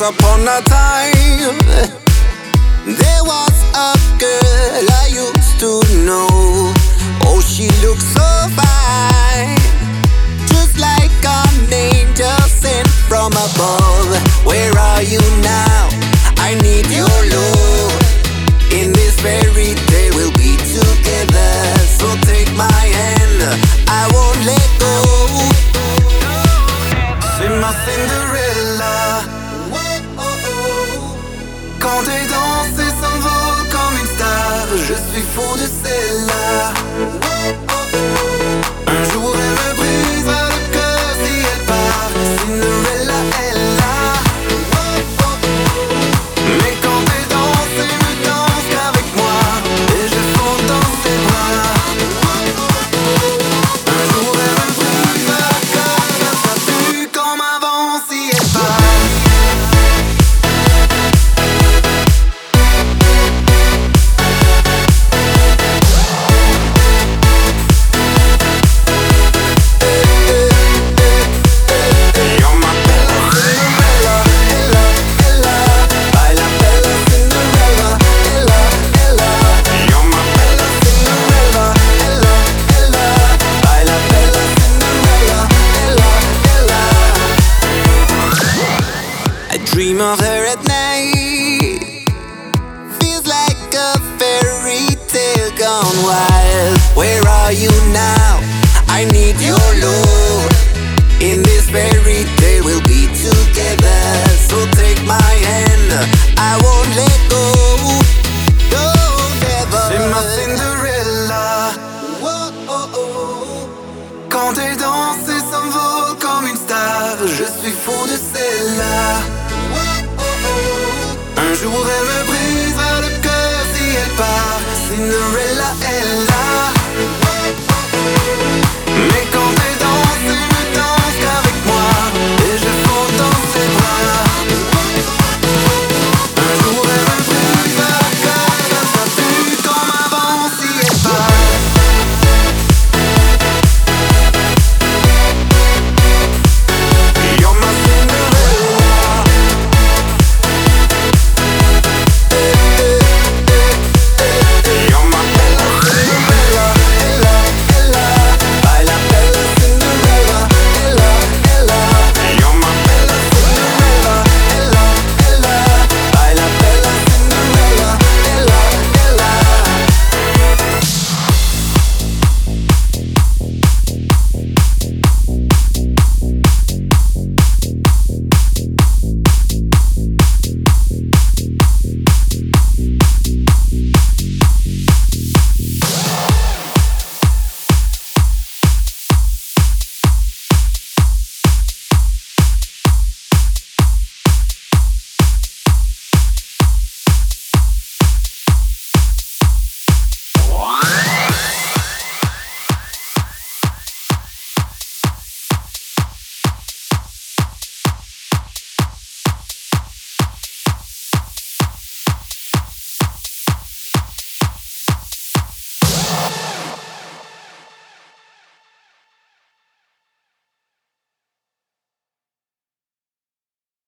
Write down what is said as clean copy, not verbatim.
upon a time, there was a girl I used to know. Oh, she looked so fine, just like an angel sent from above. Where are you now? I need your love. In this fairy tale we'll be together. So take my hand, I won't let go. C'est ma Cinderella. Quand elle danse et s'envole comme une star, je suis fou de celle-là. Un jour elle me brisera le cœur si elle part. Cinderella est là. Mais quand elle danse, elle ne danse qu'avec moi, et je fonds dans ses bras. Un jour elle me brisera le cœur, je ne serai plus comme avant si elle part. Dream of her at night, feels like a fairy tale gone wild. Where are you now? I need your love. In this fairy tale we'll be together. So take my hand, I won't let go. No, never. C'est ma Cinderella. Whoa, oh, oh. Quand elle danse et s'envole comme une star, je suis fou de celle-là. Un jour elle me brisera le cœur si elle part. Cinderella est là.